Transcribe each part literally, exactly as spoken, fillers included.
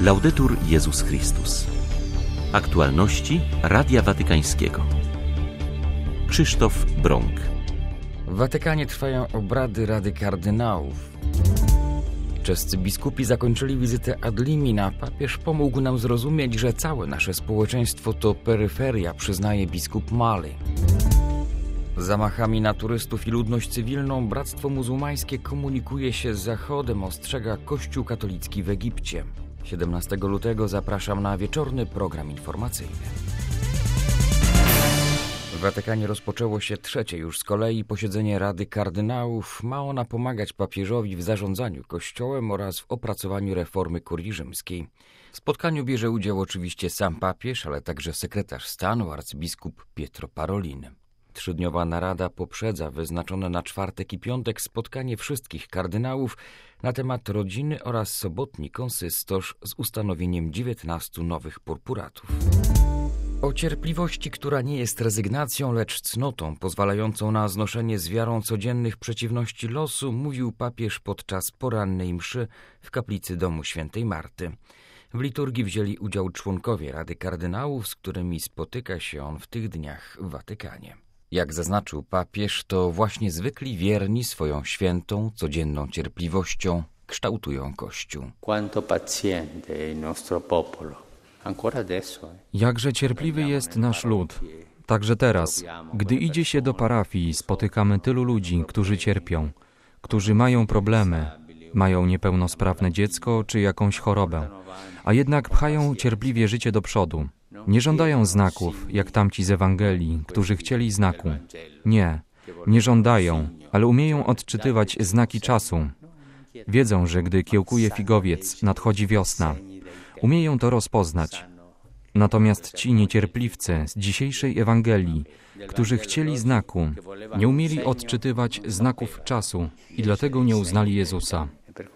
Laudetur Jezus Chrystus. Aktualności Radia Watykańskiego. Krzysztof Brąk. W Watykanie trwają obrady Rady Kardynałów. Czescy biskupi zakończyli wizytę ad limina. Papież pomógł nam zrozumieć, że całe nasze społeczeństwo to peryferia, przyznaje biskup Mali. Zamachami na turystów i ludność cywilną Bractwo Muzułmańskie komunikuje się z Zachodem, ostrzega Kościół katolicki w Egipcie. siedemnastego lutego zapraszam na wieczorny program informacyjny. W Watykanie rozpoczęło się trzecie już z kolei posiedzenie Rady Kardynałów. Ma ona pomagać papieżowi w zarządzaniu Kościołem oraz w opracowaniu reformy kurii rzymskiej. W spotkaniu bierze udział oczywiście sam papież, ale także sekretarz stanu arcybiskup Pietro Parolin. Trzydniowa narada poprzedza wyznaczone na czwartek i piątek spotkanie wszystkich kardynałów na temat rodziny oraz sobotni konsystosz z ustanowieniem dziewiętnastu nowych purpuratów. O cierpliwości, która nie jest rezygnacją, lecz cnotą pozwalającą na znoszenie z wiarą codziennych przeciwności losu, mówił papież podczas porannej mszy w kaplicy domu świętej Marty. W liturgii wzięli udział członkowie Rady Kardynałów, z którymi spotyka się on w tych dniach w Watykanie. Jak zaznaczył papież, to właśnie zwykli wierni swoją świętą, codzienną cierpliwością kształtują Kościół. Jakże cierpliwy jest nasz lud. Także teraz, gdy idzie się do parafii, spotykamy tylu ludzi, którzy cierpią, którzy mają problemy, mają niepełnosprawne dziecko czy jakąś chorobę, a jednak pchają cierpliwie życie do przodu. Nie żądają znaków, jak tamci z Ewangelii, którzy chcieli znaku. Nie, nie żądają, ale umieją odczytywać znaki czasu. Wiedzą, że gdy kiełkuje figowiec, nadchodzi wiosna. Umieją to rozpoznać. Natomiast ci niecierpliwcy z dzisiejszej Ewangelii, którzy chcieli znaku, nie umieli odczytywać znaków czasu i dlatego nie uznali Jezusa.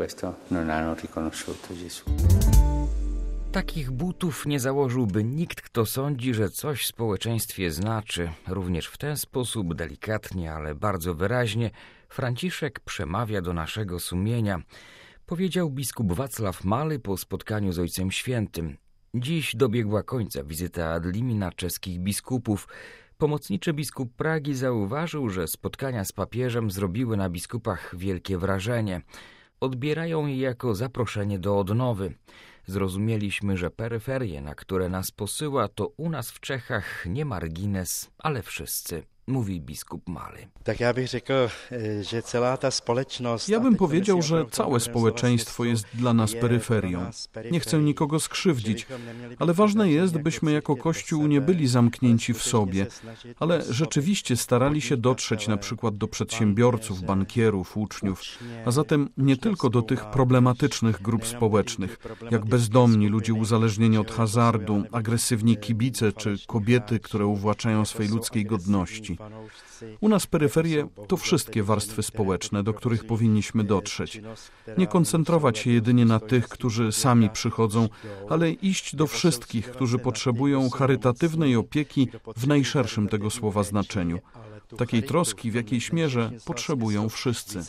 Takich butów nie założyłby nikt, kto sądzi, że coś w społeczeństwie znaczy. Również w ten sposób, delikatnie, ale bardzo wyraźnie, Franciszek przemawia do naszego sumienia, powiedział biskup Wacław Mali po spotkaniu z Ojcem Świętym. Dziś dobiegła końca wizyta ad limina czeskich biskupów. Pomocniczy biskup Pragi zauważył, że spotkania z papieżem zrobiły na biskupach wielkie wrażenie. Odbierają je jako zaproszenie do odnowy. Zrozumieliśmy, że peryferie, na które nas posyła, to u nas w Czechach nie margines, ale wszyscy, mówi biskup Mali. Tak ja bym řekl, że cała ta społeczność... Ja bym powiedział, że całe społeczeństwo jest dla nas peryferią. Nie chcę nikogo skrzywdzić, ale ważne jest, byśmy jako Kościół nie byli zamknięci w sobie, ale rzeczywiście starali się dotrzeć na przykład do przedsiębiorców, bankierów, uczniów, a zatem nie tylko do tych problematycznych grup społecznych, jak bezdomni, ludzie uzależnieni od hazardu, agresywni kibice czy kobiety, które uwłaczają swej ludzkiej godności. U nas peryferie to wszystkie warstwy społeczne, do których powinniśmy dotrzeć. Nie koncentrować się jedynie na tych, którzy sami przychodzą, ale iść do wszystkich, którzy potrzebują charytatywnej opieki w najszerszym tego słowa znaczeniu. Takiej troski w jakiejś mierze potrzebują wszyscy.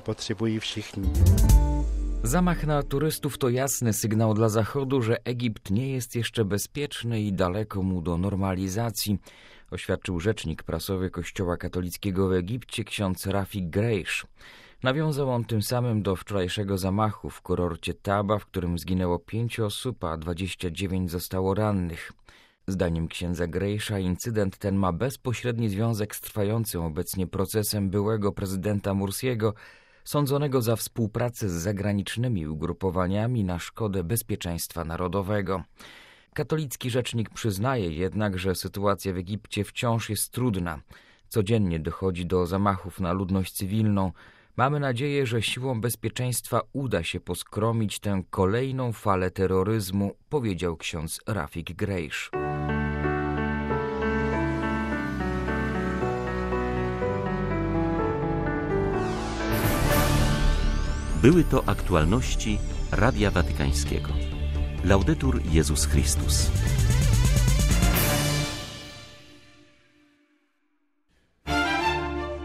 Zamach na turystów to jasny sygnał dla Zachodu, że Egipt nie jest jeszcze bezpieczny i daleko mu do normalizacji, oświadczył rzecznik prasowy Kościoła katolickiego w Egipcie ksiądz Rafik Grejsz. Nawiązał on tym samym do wczorajszego zamachu w kurorcie Taba, w którym zginęło pięć osób, a dwadzieścia dziewięć zostało rannych. Zdaniem księdza Grejsza incydent ten ma bezpośredni związek z trwającym obecnie procesem byłego prezydenta Mursiego, sądzonego za współpracę z zagranicznymi ugrupowaniami na szkodę bezpieczeństwa narodowego. Katolicki rzecznik przyznaje jednak, że sytuacja w Egipcie wciąż jest trudna. Codziennie dochodzi do zamachów na ludność cywilną. Mamy nadzieję, że siłom bezpieczeństwa uda się poskromić tę kolejną falę terroryzmu, powiedział ksiądz Rafik Grejsz. Były to aktualności Radia Watykańskiego. Laudetur Jezus Chrystus.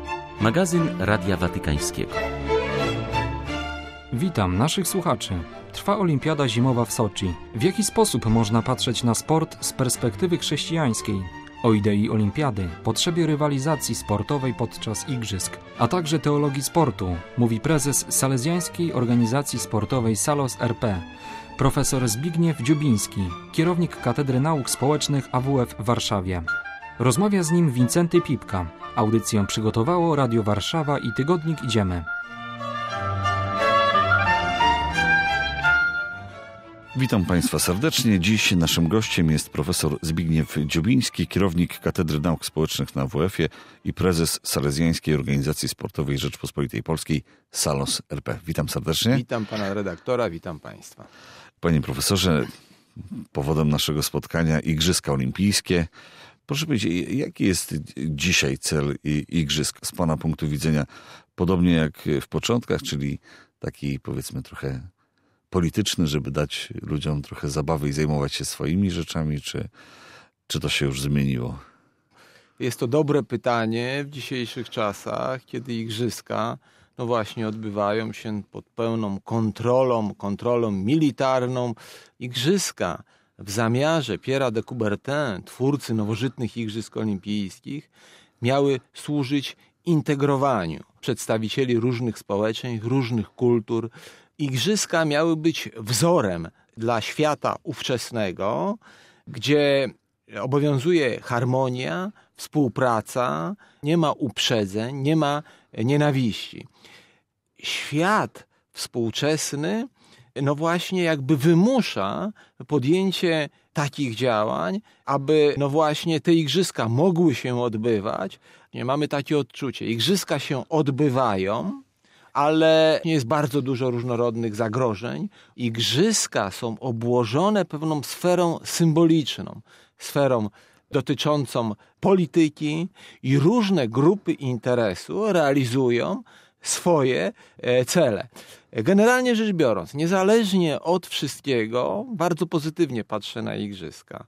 Magazyn Radia Watykańskiego. Witam naszych słuchaczy. Trwa olimpiada zimowa w Soczi. W jaki sposób można patrzeć na sport z perspektywy chrześcijańskiej? O idei olimpiady, potrzebie rywalizacji sportowej podczas igrzysk, a także teologii sportu, mówi prezes Salezjańskiej Organizacji Sportowej Salos R P, profesor Zbigniew Dziubiński, kierownik Katedry Nauk Społecznych A W F w Warszawie. Rozmawia z nim Wincenty Pipka. Audycję przygotowało Radio Warszawa i Tygodnik Idziemy. Witam Państwa serdecznie. Dziś naszym gościem jest profesor Zbigniew Dziubiński, kierownik Katedry Nauk Społecznych na A W F-ie i prezes Salezjańskiej Organizacji Sportowej Rzeczpospolitej Polskiej Salos R P. Witam serdecznie. Witam pana redaktora, witam państwa. Panie profesorze, powodem naszego spotkania Igrzyska Olimpijskie. Proszę powiedzieć, jaki jest dzisiaj cel igrzysk z pana punktu widzenia? Podobnie jak w początkach, czyli taki, powiedzmy, trochę polityczny, żeby dać ludziom trochę zabawy i zajmować się swoimi rzeczami, czy, czy to się już zmieniło? Jest to dobre pytanie w dzisiejszych czasach, kiedy igrzyska, no właśnie, odbywają się pod pełną kontrolą, kontrolą militarną. Igrzyska w zamiarze Pierre'a de Coubertin, twórcy nowożytnych igrzysk olimpijskich, miały służyć integrowaniu przedstawicieli różnych społeczeństw, różnych kultur. Igrzyska miały być wzorem dla świata ówczesnego, gdzie obowiązuje harmonia, współpraca, nie ma uprzedzeń, nie ma nienawiści. Świat współczesny, no właśnie jakby wymusza podjęcie takich działań, aby no właśnie te igrzyska mogły się odbywać. Nie mamy takie odczucie. Igrzyska się odbywają, ale jest bardzo dużo różnorodnych zagrożeń. Igrzyska są obłożone pewną sferą symboliczną, sferą dotyczącą polityki i różne grupy interesu realizują swoje cele. Generalnie rzecz biorąc, niezależnie od wszystkiego, bardzo pozytywnie patrzę na igrzyska.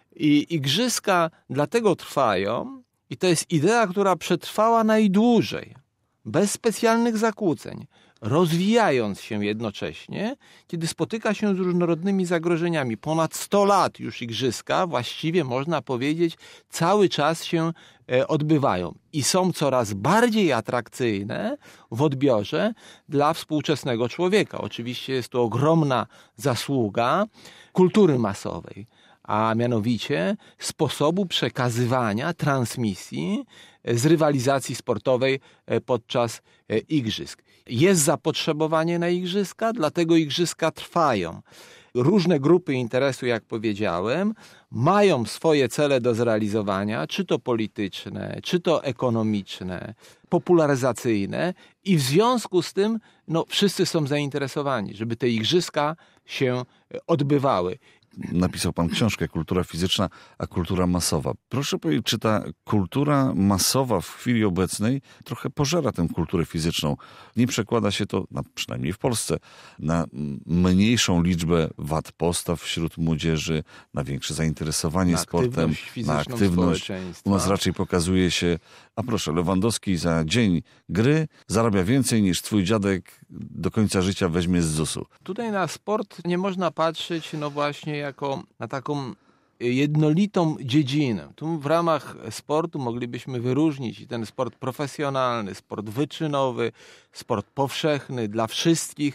I igrzyska dlatego trwają, i to jest idea, która przetrwała najdłużej, bez specjalnych zakłóceń, rozwijając się jednocześnie, kiedy spotyka się z różnorodnymi zagrożeniami. Ponad sto lat już igrzyska, właściwie można powiedzieć, cały czas się odbywają i są coraz bardziej atrakcyjne w odbiorze dla współczesnego człowieka. Oczywiście jest to ogromna zasługa kultury masowej, a mianowicie sposobu przekazywania, transmisji z rywalizacji sportowej podczas igrzysk. Jest zapotrzebowanie na igrzyska, dlatego igrzyska trwają. Różne grupy interesu, jak powiedziałem, mają swoje cele do zrealizowania, czy to polityczne, czy to ekonomiczne, popularyzacyjne i w związku z tym no, wszyscy są zainteresowani, żeby te igrzyska się odbywały. Napisał pan książkę Kultura fizyczna, a kultura masowa. Proszę powiedzieć, czy ta kultura masowa w chwili obecnej trochę pożera tę kulturę fizyczną? Nie przekłada się to, na, przynajmniej w Polsce, na mniejszą liczbę wad postaw wśród młodzieży, na większe zainteresowanie na sportem, na aktywność. U nas raczej pokazuje się, a proszę, Lewandowski za dzień gry zarabia więcej niż twój dziadek do końca życia weźmie z zusu. Tutaj na sport nie można patrzeć, no właśnie, jako na taką jednolitą dziedzinę. Tu w ramach sportu moglibyśmy wyróżnić i ten sport profesjonalny, sport wyczynowy, sport powszechny dla wszystkich.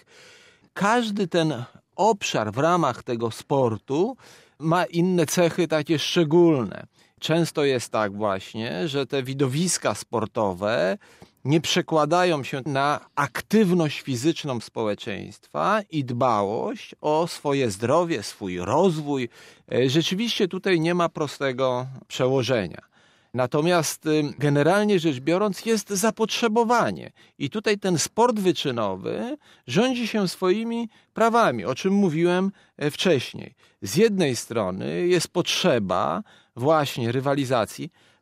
Każdy ten obszar w ramach tego sportu ma inne cechy takie szczególne. Często jest tak właśnie, że te widowiska sportowe nie przekładają się na aktywność fizyczną społeczeństwa i dbałość o swoje zdrowie, swój rozwój. Rzeczywiście tutaj nie ma prostego przełożenia. Natomiast generalnie rzecz biorąc jest zapotrzebowanie i tutaj ten sport wyczynowy rządzi się swoimi prawami, o czym mówiłem wcześniej. Z jednej strony jest potrzeba właśnie rywalizacji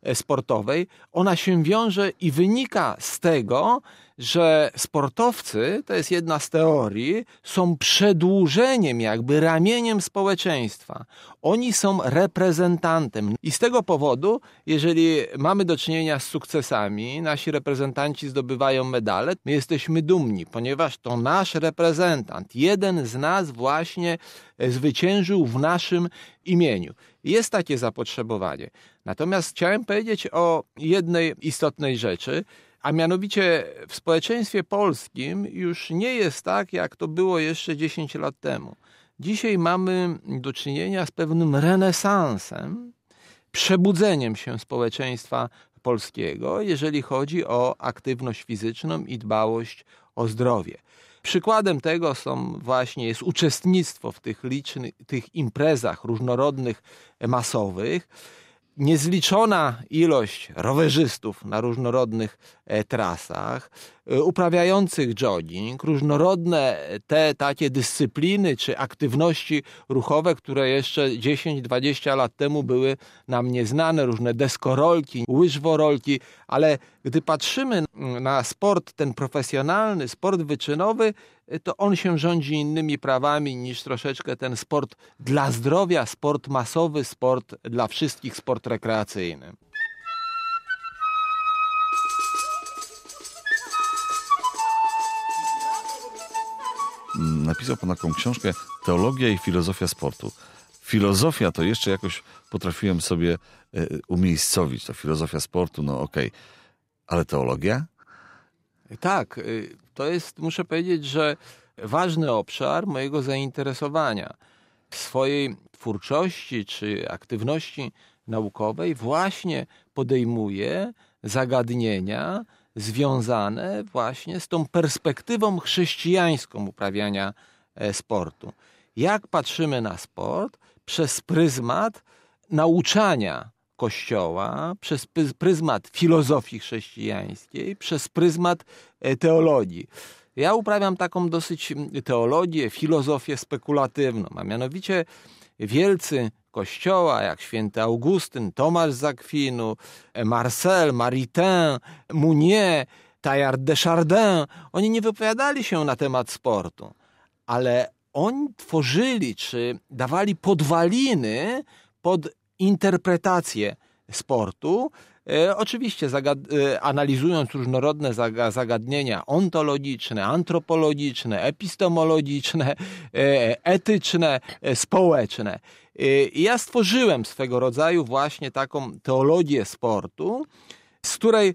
sportowej, ona się wiąże i wynika z tego, że sportowcy, to jest jedna z teorii, są przedłużeniem, jakby ramieniem społeczeństwa. Oni są reprezentantem. I z tego powodu, jeżeli mamy do czynienia z sukcesami, nasi reprezentanci zdobywają medale, my jesteśmy dumni, ponieważ to nasz reprezentant, jeden z nas właśnie zwyciężył w naszym imieniu. Jest takie zapotrzebowanie. Natomiast chciałem powiedzieć o jednej istotnej rzeczy, a mianowicie w społeczeństwie polskim już nie jest tak, jak to było jeszcze dziesięć lat temu. Dzisiaj mamy do czynienia z pewnym renesansem, przebudzeniem się społeczeństwa polskiego, jeżeli chodzi o aktywność fizyczną i dbałość o zdrowie. Przykładem tego są właśnie jest uczestnictwo w tych licznych tych imprezach różnorodnych, masowych. Niezliczona ilość rowerzystów na różnorodnych e, trasach, e, uprawiających jogging, różnorodne te takie dyscypliny czy aktywności ruchowe, które jeszcze dziesięć dwadzieścia lat temu były nam nieznane, różne deskorolki, łyżworolki, ale gdy patrzymy na sport ten profesjonalny, sport wyczynowy, to on się rządzi innymi prawami niż troszeczkę ten sport dla zdrowia, sport masowy, sport dla wszystkich, sport rekreacyjny. Napisał pan taką książkę Teologia i filozofia sportu. Filozofia to jeszcze jakoś potrafiłem sobie umiejscowić. To filozofia sportu, no okej. Okay. Ale teologia? Tak, to jest, muszę powiedzieć, że ważny obszar mojego zainteresowania. W swojej twórczości czy aktywności naukowej właśnie podejmuję zagadnienia związane właśnie z tą perspektywą chrześcijańską uprawiania sportu. Jak patrzymy na sport przez pryzmat nauczania Kościoła, przez pryzmat filozofii chrześcijańskiej, przez pryzmat teologii. Ja uprawiam taką dosyć teologię, filozofię spekulatywną, a mianowicie wielcy Kościoła, jak święty Augustyn, Tomasz z Akwinu, Marcel, Maritain, Mounier, Teilhard de Chardin, oni nie wypowiadali się na temat sportu, ale oni tworzyli, czy dawali podwaliny pod interpretację sportu, e, oczywiście zagad- e, analizując różnorodne zaga- zagadnienia ontologiczne, antropologiczne, epistemologiczne, e, etyczne, e, społeczne. E, I ja stworzyłem swego rodzaju właśnie taką teologię sportu, z której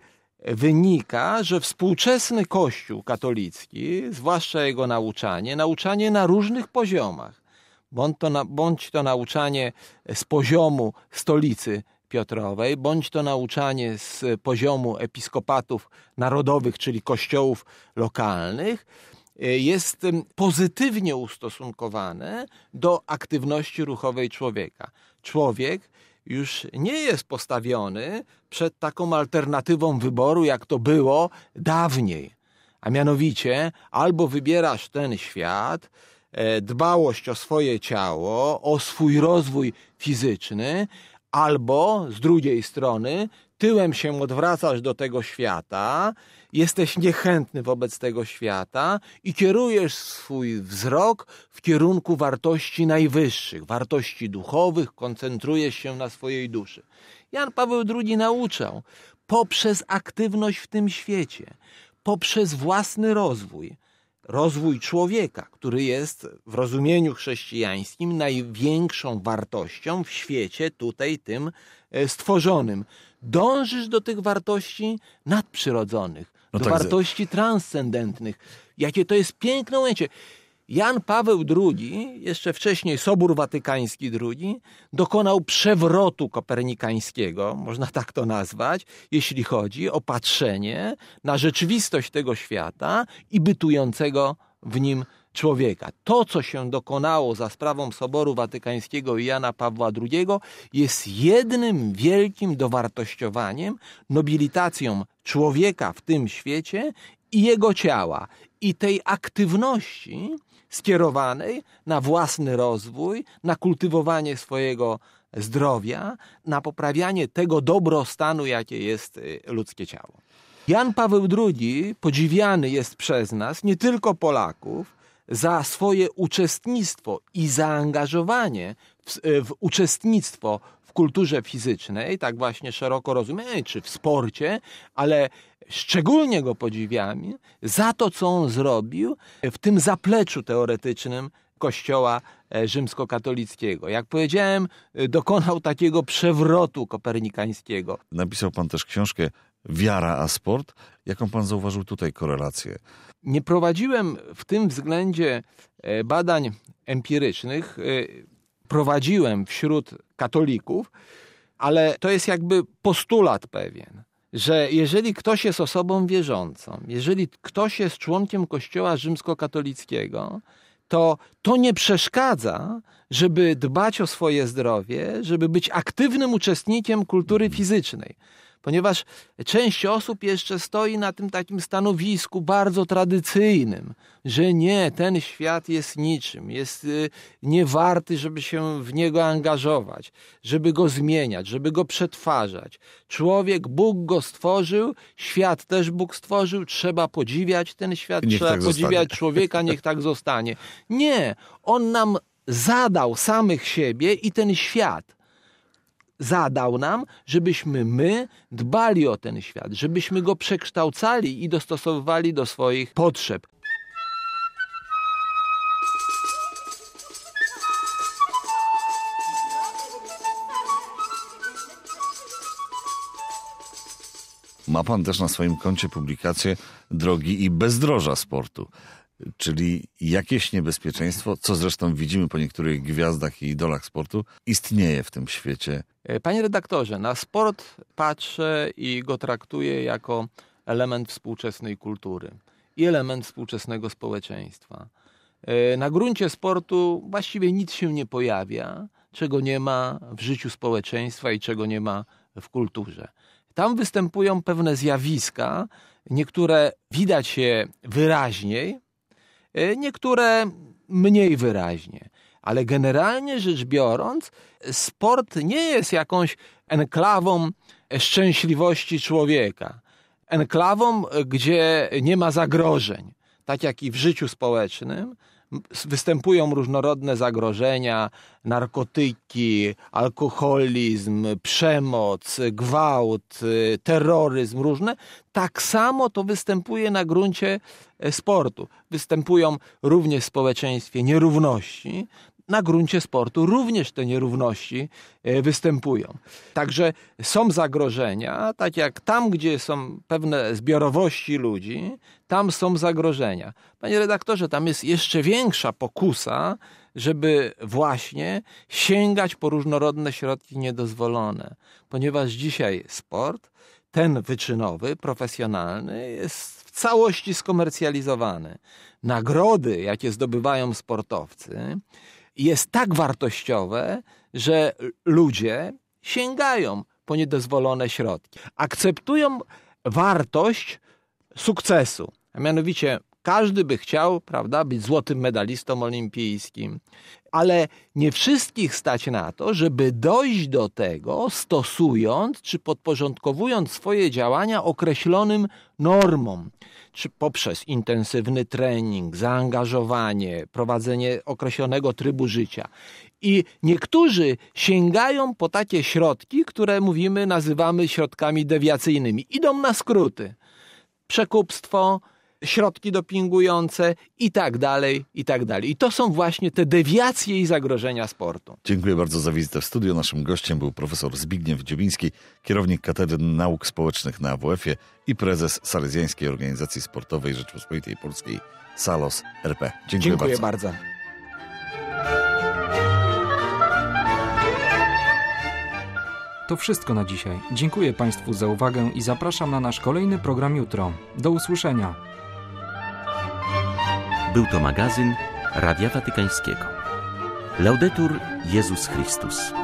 wynika, że współczesny Kościół katolicki, zwłaszcza jego nauczanie, nauczanie na różnych poziomach, Bądź to, na, bądź to nauczanie z poziomu stolicy Piotrowej, bądź to nauczanie z poziomu episkopatów narodowych, czyli kościołów lokalnych, jest pozytywnie ustosunkowane do aktywności ruchowej człowieka. Człowiek już nie jest postawiony przed taką alternatywą wyboru, jak to było dawniej. A mianowicie albo wybierasz ten świat, dbałość o swoje ciało, o swój rozwój fizyczny, albo z drugiej strony tyłem się odwracasz do tego świata, jesteś niechętny wobec tego świata i kierujesz swój wzrok w kierunku wartości najwyższych, wartości duchowych, koncentrujesz się na swojej duszy. Jan Paweł drugi nauczał poprzez aktywność w tym świecie, poprzez własny rozwój, rozwój człowieka, który jest w rozumieniu chrześcijańskim największą wartością w świecie tutaj tym stworzonym. Dążysz do tych wartości nadprzyrodzonych, no do tak wartości transcendentnych. Jakie to jest piękne ujęcie. Jan Paweł drugi, jeszcze wcześniej Sobór Watykański drugi, dokonał przewrotu kopernikańskiego, można tak to nazwać, jeśli chodzi o patrzenie na rzeczywistość tego świata i bytującego w nim człowieka. To, co się dokonało za sprawą Soboru Watykańskiego i Jana Pawła drugiego, jest jednym wielkim dowartościowaniem, nobilitacją człowieka w tym świecie i jego ciała. I tej aktywności skierowanej na własny rozwój, na kultywowanie swojego zdrowia, na poprawianie tego dobrostanu, jakie jest ludzkie ciało. Jan Paweł drugi podziwiany jest przez nas, nie tylko Polaków, za swoje uczestnictwo i zaangażowanie w, w uczestnictwo w kulturze fizycznej, tak właśnie szeroko rozumianej, czy w sporcie, ale szczególnie go podziwiamy za to, co on zrobił w tym zapleczu teoretycznym Kościoła rzymskokatolickiego. Jak powiedziałem, dokonał takiego przewrotu kopernikańskiego. Napisał pan też książkę Wiara a sport. Jaką pan zauważył tutaj korelację? Nie prowadziłem w tym względzie badań empirycznych. Prowadziłem wśród katolików, ale to jest jakby postulat pewien, że jeżeli ktoś jest osobą wierzącą, jeżeli ktoś jest członkiem Kościoła rzymskokatolickiego, to to nie przeszkadza, żeby dbać o swoje zdrowie, żeby być aktywnym uczestnikiem kultury fizycznej. Ponieważ część osób jeszcze stoi na tym takim stanowisku bardzo tradycyjnym, że nie, ten świat jest niczym, jest niewarty, żeby się w niego angażować, żeby go zmieniać, żeby go przetwarzać. Człowiek, Bóg go stworzył, świat też Bóg stworzył, trzeba podziwiać ten świat, niech trzeba tak podziwiać zostanie. człowieka, niech tak zostanie. Nie, on nam zadał samych siebie i ten świat. Zadał nam, żebyśmy my dbali o ten świat, żebyśmy go przekształcali i dostosowywali do swoich potrzeb. Ma pan też na swoim koncie publikację Drogi i bezdroża sportu, czyli jakieś niebezpieczeństwo, co zresztą widzimy po niektórych gwiazdach i idolach sportu, istnieje w tym świecie. Panie redaktorze, na sport patrzę i go traktuję jako element współczesnej kultury i element współczesnego społeczeństwa. Na gruncie sportu właściwie nic się nie pojawia, czego nie ma w życiu społeczeństwa i czego nie ma w kulturze. Tam występują pewne zjawiska, niektóre widać je wyraźniej, niektóre mniej wyraźnie. Ale generalnie rzecz biorąc, sport nie jest jakąś enklawą szczęśliwości człowieka. Enklawą, gdzie nie ma zagrożeń. Tak jak i w życiu społecznym występują różnorodne zagrożenia, narkotyki, alkoholizm, przemoc, gwałt, terroryzm różne. Tak samo to występuje na gruncie sportu. Występują również w społeczeństwie nierówności. Na gruncie sportu również te nierówności występują. Także są zagrożenia, tak jak tam, gdzie są pewne zbiorowości ludzi, tam są zagrożenia. Panie redaktorze, tam jest jeszcze większa pokusa, żeby właśnie sięgać po różnorodne środki niedozwolone. Ponieważ dzisiaj sport, ten wyczynowy, profesjonalny, jest w całości skomercjalizowany. Nagrody, jakie zdobywają sportowcy, jest tak wartościowe, że ludzie sięgają po niedozwolone środki. Akceptują wartość sukcesu. A mianowicie każdy by chciał, prawda, być złotym medalistą olimpijskim. Ale nie wszystkich stać na to, żeby dojść do tego, stosując czy podporządkowując swoje działania określonym normom. Czy poprzez intensywny trening, zaangażowanie, prowadzenie określonego trybu życia. I niektórzy sięgają po takie środki, które mówimy, nazywamy środkami dewiacyjnymi. Idą na skróty. Przekupstwo, środki dopingujące i tak dalej, i tak dalej. I to są właśnie te dewiacje i zagrożenia sportu. Dziękuję bardzo za wizytę w studiu. Naszym gościem był profesor Zbigniew Dziobiński, kierownik Katedry Nauk Społecznych na A W F-ie i prezes Salezjańskiej Organizacji Sportowej Rzeczypospolitej Polskiej Salos R P. Dziękuję, Dziękuję bardzo. bardzo. To wszystko na dzisiaj. Dziękuję Państwu za uwagę i zapraszam na nasz kolejny program jutro. Do usłyszenia. Był to magazyn Radia Watykańskiego. Laudetur Jezus Chrystus.